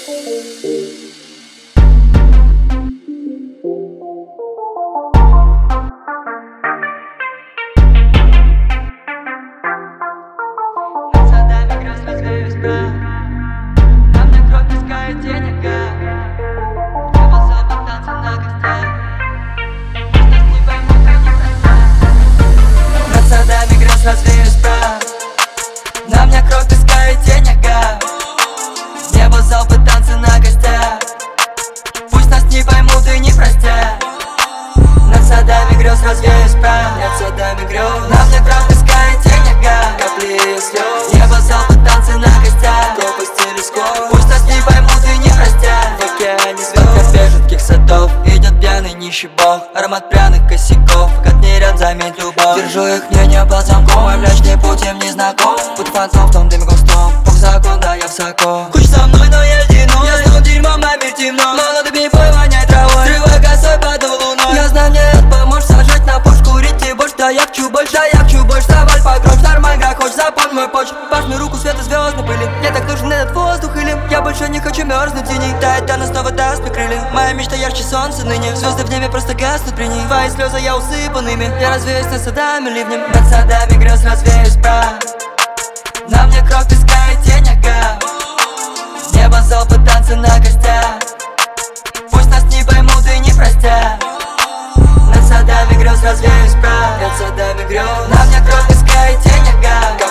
Садами грез развеюсь прах. Там на кровь пескает денега. Я был запад танцы на гостях. Пусть нас не поймут, как не простят. Над садами грез развеюсь прах. На мне кровь пескает денега. Небо залпы танцы на гостях. Пусть нас не поймут и не простят. Над садами грез развеюсь прах. Над садами грез. На мне кровь пескает денега. Капли слез. Небо залпы танцы на гостях. Пропасть телескоп. Пусть нас не поймут и не простят. В океане звезд. Под кафе жутких садов идет пьяный нищий бог. Аромат пряных косяков. Как не ряд, заметь любовь. Держу их мнение под замком. Мой млечный путь им не знаком. Путь фантом в том дыме густом. Бог закон, да я высоко. Хочешь со мной, но я одинок. Я снова дерьмом, на мир темно. Молодый пей-пой, воняй травой. Срывай косой под луной. Я знаю, мне это поможет. Сажать на пош, курить и больше. Да я хочу больше, да я хочу больше. Давай погромче, нормально, как хочешь. Запомни мой почерк. Пожми руку, света звездной пыли. Мне так нужен этот воздух или я больше не хочу мерзнуть в тени. Тает, она снова даст мне крылья. Моя мечта ярче солнца ныне. Звезды в небе просто гаснут при ней. Твои слезы я усыпанными. Я развеюсь над садами ливнем. Над садами грез развеюсь прах. На мне кровь пескает денега. Небо залпы танцы на гостях. Пусть нас не поймут и не простят. Над садами грез развеюсь прах. Над садами грез. На мне кровь пескает денега.